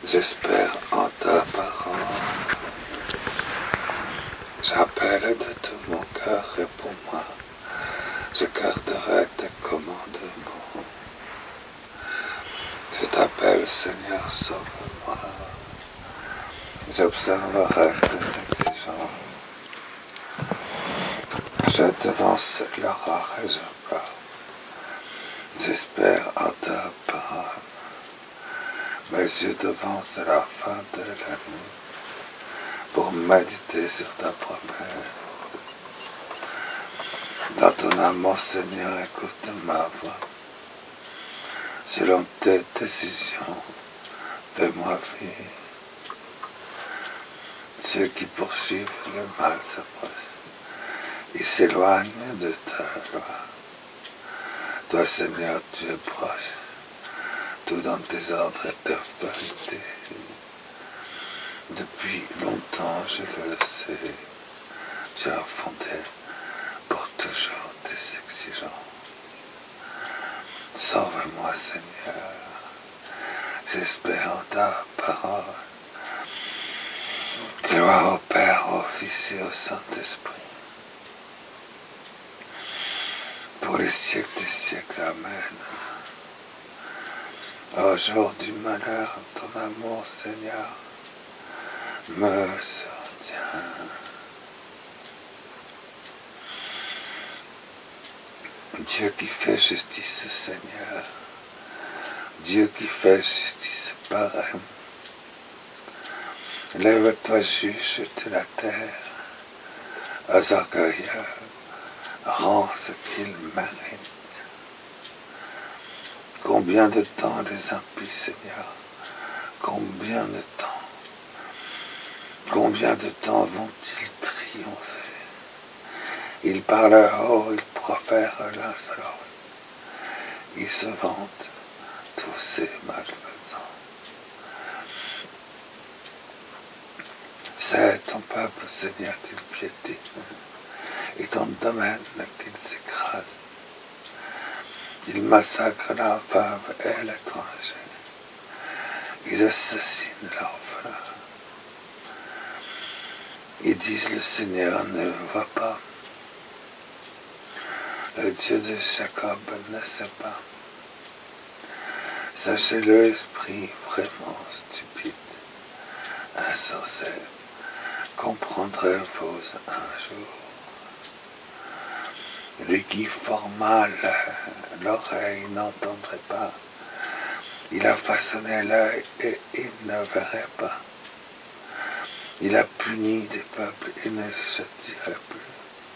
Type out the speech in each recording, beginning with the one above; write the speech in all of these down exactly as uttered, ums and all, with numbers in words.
J'espère en ta parole. J'appelle de tout mon cœur, réponds-moi. Je garderai tes commandements. Je t'appelle, Seigneur, sauve-moi. J'observerai tes exigences. Je devance l'horreur et je pars. J'espère en ta parole. Mes yeux devancent la fin de la nuit pour méditer sur ta promesse. Dans ton amour, Seigneur, écoute ma voix. Selon tes décisions, fais-moi vivre. Ceux qui poursuivent le mal s'approchent. Ils s'éloignent de ta loi. Toi, Seigneur, tu es proche. Tout dans tes ordres est vérité. Depuis longtemps, je le sais. Tu as fondé pour toujours tes exigences. Sauve-moi, Seigneur. J'espère en ta parole. Gloire au Père, au Fils et au Saint-Esprit. Pour les siècles des siècles, Amen. Au jour du malheur, ton amour, Seigneur, me soutient. Dieu qui fait justice, Seigneur, Dieu qui fait justice pareille. Lève-toi, juge de la terre, aux orgueilleux, rends ce qu'ils méritent. Combien de temps les impies, Seigneur, combien de temps, combien de temps vont-ils triompher? Ils parlent haut, ils profèrent l'insolence, ils se vantent, tous ces malfaisants. C'est ton peuple, Seigneur, qu'ils piétinent, et ton domaine qu'ils écrasent. Ils massacrent la veuve et l'étranger. Ils assassinent l'orphelin. Ils disent, le Seigneur ne voit pas. Le Dieu de Jacob ne sait pas. Sachez-le, esprit vraiment stupide, insensé, comprendrez-vous un jour. Lui qui forma l'oreille n'entendrait pas. Il a façonné l'œil et il ne verrait pas. Il a puni des peuples et ne châtierait plus.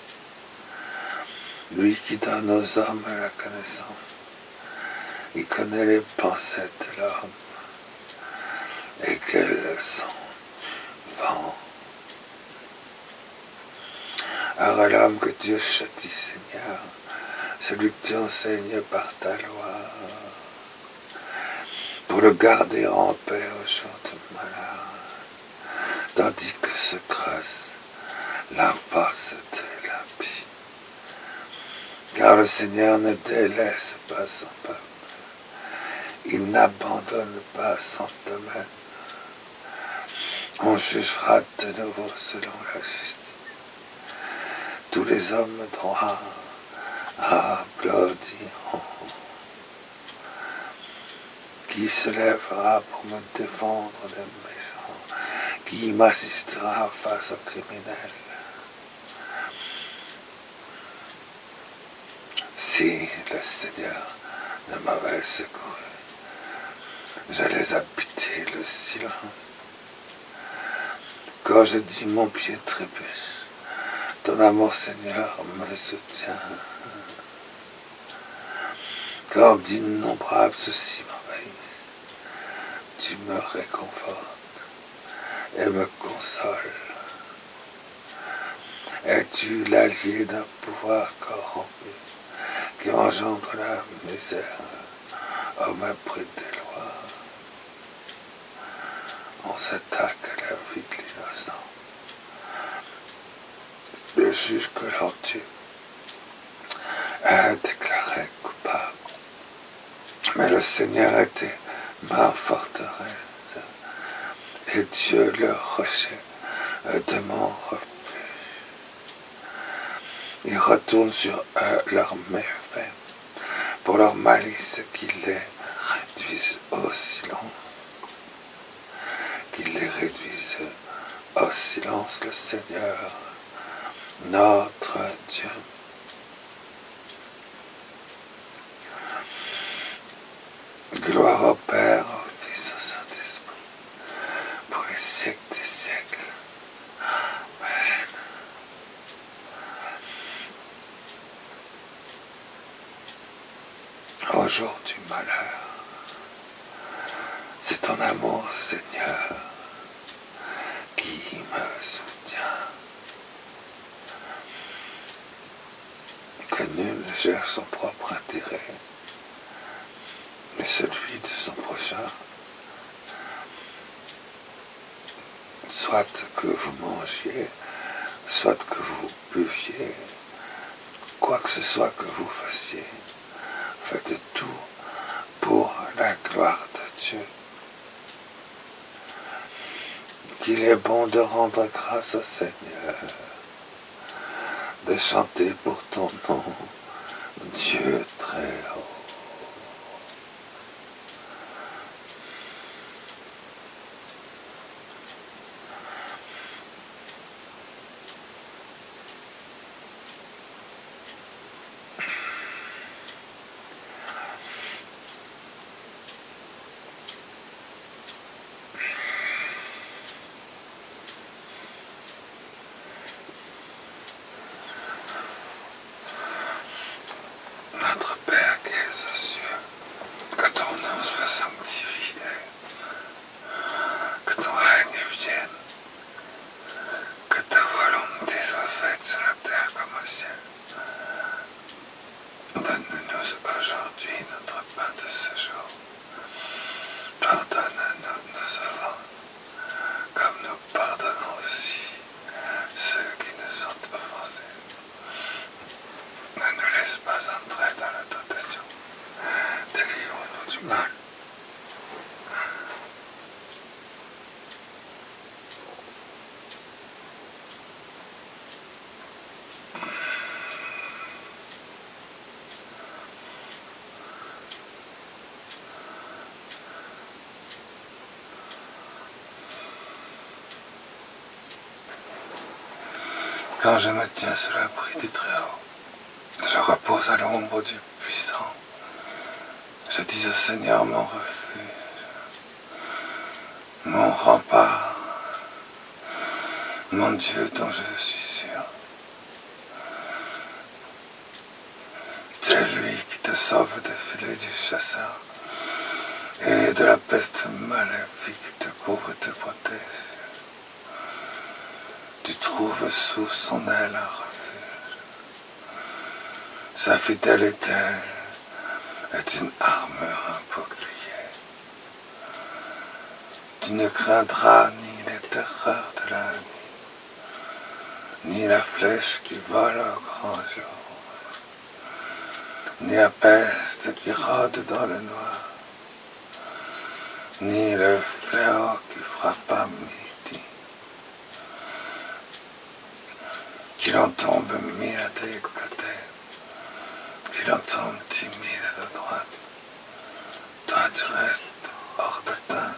Lui qui donne aux hommes la connaissance, il connaît les pensées de l'homme et qu'elles sont vaines. Alors l'homme que Dieu châtie, Seigneur, celui que tu enseignes par ta loi, pour le garder en paix au jour du malheur, tandis que se creuse la face de l'impie. Car le Seigneur ne délaisse pas son peuple, il n'abandonne pas son domaine. On jugera de nouveau selon la justice. Tous les hommes droits applaudiront. Qui se lèvera pour me défendre des méchants? Qui m'assistera face aux criminels? Si le Seigneur ne m'avait secouru, j'allais habiter le silence. Quand je dis mon pied trébuche, ton amour, Seigneur, me soutient. Quand d'innombrables soucis m'envahissent, tu me réconfortes et me consoles. Es-tu l'allié d'un pouvoir corrompu qui engendre la misère au mépris des lois? On s'attaque à la vie de l'innocent. Le juge que l'on tue est déclaré coupable. Mais le Seigneur était ma forteresse. et Dieu le rocher de mon refuge. Ils retournent sur eux leurs méfaits, pour leur malice qu'ils les réduisent au silence. Qu'ils les réduisent au silence, le Seigneur, notre Dieu. Gloire au Père, au Fils, au Saint-Esprit, pour les siècles des siècles. Amen. Au jour du malheur, c'est ton amour, Seigneur, qui me soutient. Que nul ne gère son propre intérêt, mais celui de son prochain. Soit que vous mangiez, soit que vous buviez, quoi que ce soit que vous fassiez, faites tout pour la gloire de Dieu. Qu'il est bon de rendre grâce au Seigneur, de chanter pour ton nom, Dieu très haut. Notre Père qui es aux cieux, que ton nom soit sanctifié, que ton règne vienne, que ta volonté soit faite sur la terre comme au ciel. Donne-nous aujourd'hui notre pain de ce jour. Pardonne-nous nos offenses, comme nous pardonnons aussi ceux qui nous ont offensés. Ne nous laisse pas entrer dans la tentation, délivre-nous du mal. Quand je me tiens sous l'abri du Très-Haut, je repose à l'ombre du Puissant. Je dis au Seigneur mon refuge, mon rempart, mon Dieu dont je suis sûr. C'est lui qui te sauve des filets du chasseur et de la peste maléfique te couvre et te protège. Tu trouves sous son aile un refuge. Sa fidélité est une armure, un bouclier. Tu ne craindras ni les terreurs de la nuit, ni la flèche qui vole au grand jour, ni la peste qui rôde dans le noir, ni le fléau qui frappe à midi. Qu'il en tombe mille à tes côtés, qu'il en tombe dix mille de droite, toi tu restes hors d'atteinte.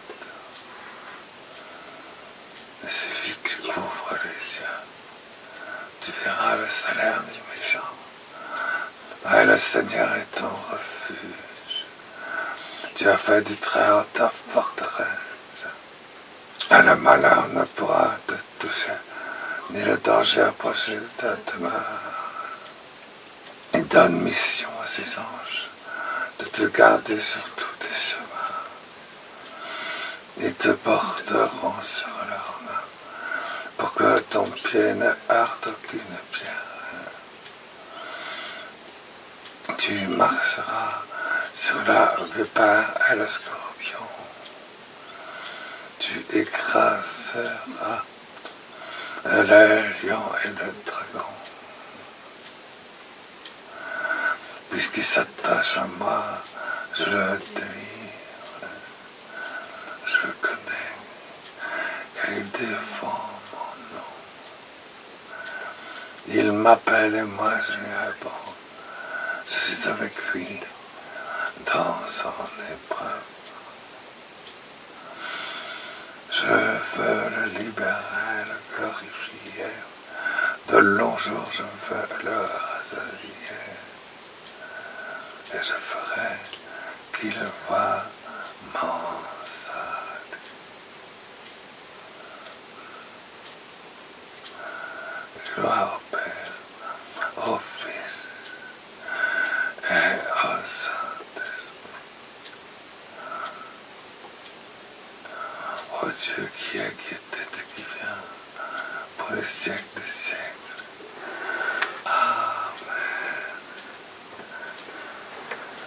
Il suffit que tu ouvres les yeux, tu verras le salaire du méchant. Ah, le Seigneur est ton refuge. Tu as fait du Très-Haut ta forteresse. Et le malheur ne pourra te toucher, ni le danger approcher de ta demeure. Il donne mission à ses anges de te garder sur tous tes chemins. Ils te porteront sur leurs mains pour que ton pied ne heurte aucune pierre. Tu marcheras sur la vipère et le scorpion. Tu écraseras le lion et le dragon. Puisqu'il s'attache à moi, je le délivre. Je le connais défend mon nom. Il m'appelle et moi je lui réponds. Je suis avec lui dans son épreuve. Je veux le libérer, le glorifier. De longs jours je veux le rassasier. Et je ferai qu'il va m'en satisfaire. Gloire au Père, au Fils et au Saint-Esprit. Ô Dieu qui est, qui était, qui vient pour les siècles des siècles.